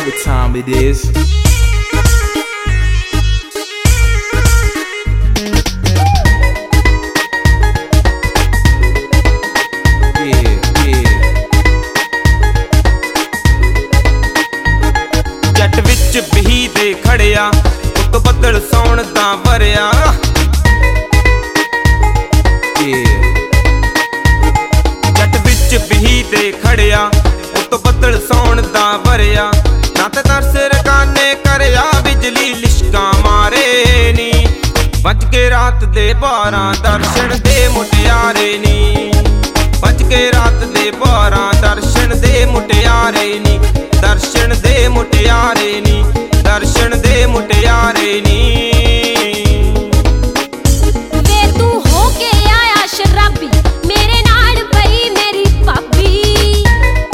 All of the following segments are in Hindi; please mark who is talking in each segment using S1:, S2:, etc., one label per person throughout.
S1: what time it is.
S2: जट विच बही दे खड़िया उत बदल सौण दा वरिया। जट विच बही दे खड़िया उत बदल सौण दा वरिया। ना ते तरस रकाने करया बिजली लिशका मारे नी। बच के रात दे 12 दर्शन दे मुटियारे नी। बच के रात दे 12 दर्शन दे मुटियारे नी। दर्शन दे मुटियारे नी। दर्शन दे मुटियारे नी।
S3: वे तू होके आया शराबी मेरे नाल पई मेरी भाभी।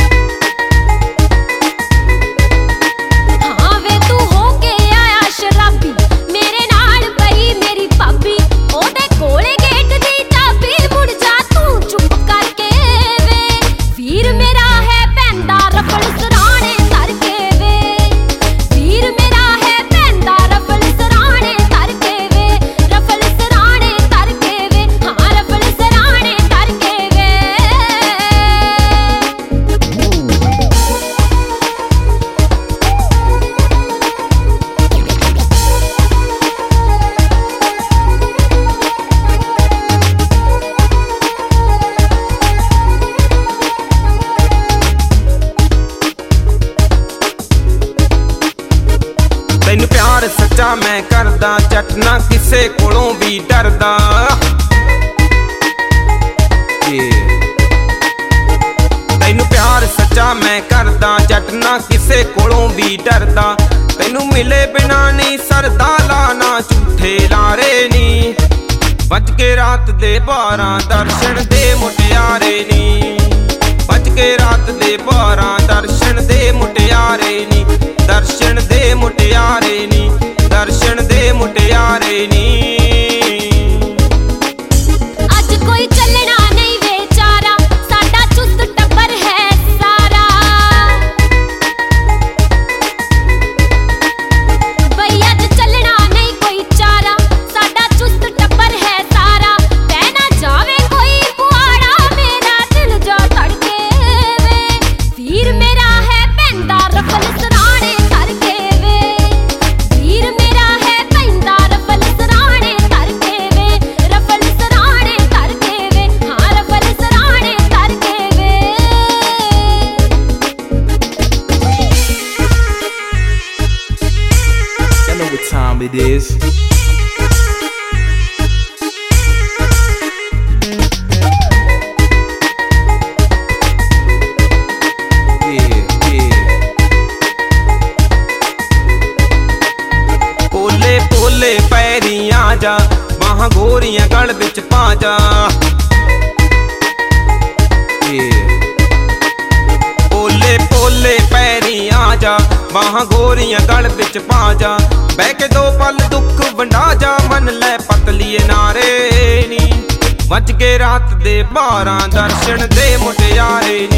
S3: हाँ वे तू होके आया शराबी मेरे नाल पई मेरी भाभी। ओदे कोले गेट दी चाबी मुड़ जा तू चुप करके वे। वीर मेरा है पैंदा रफल सराणे तर के वे। वीर मेरा है पैंदा रफल सराणे तर के वे। रफल सराणे तर के वे। हाँ रफल सराणे तर के वे।
S2: तैनू प्यार सच्चा मैं करदा जट ना किसे कोलों भी डरदा। तैनू प्यार सच्चा मैं करदा जट ना किसे कोलों भी डरदा। तैनू मिले बिना नहीं सरदा लाना झूठे लारे नी। बच के रात दे 12 दर्शन दे मुटियारे नी। बच के रात दे 12 दर्शन दे मुटियारे नी। दर्शन दे मुटियारे नी। दर्शन दे मुटियारे नी।
S3: अज कोई चलना नहीं बेचारा साडा चुस्त टब्बर है सारा। बई अज चलना नहीं कोई चारा साडा चुस्त टब्बर है सारा। पै ना जावे कोई पुआड़ा मेरा दिल जा धड़के वे। वीर मेरा है पैंदा रफल सराणे तर के वे। वीर मेरा है पैंदा रफल सराणे तर के वे। रफल सराणे तर के वे। हाँ रफल सराणे तर के वे।
S1: You know what time it is.
S2: पोले पोले पैरी आ जा बाहां गोरियां गल बिच पा जा। पोले पोले पैरी आ जा बाहां गोरियां गल बिच पा जा। बह के 2 पल दुख वंडा जा मन लै पतलीए नारे नी। बच के रात दे 12 दर्शन दे मुटियारे नी।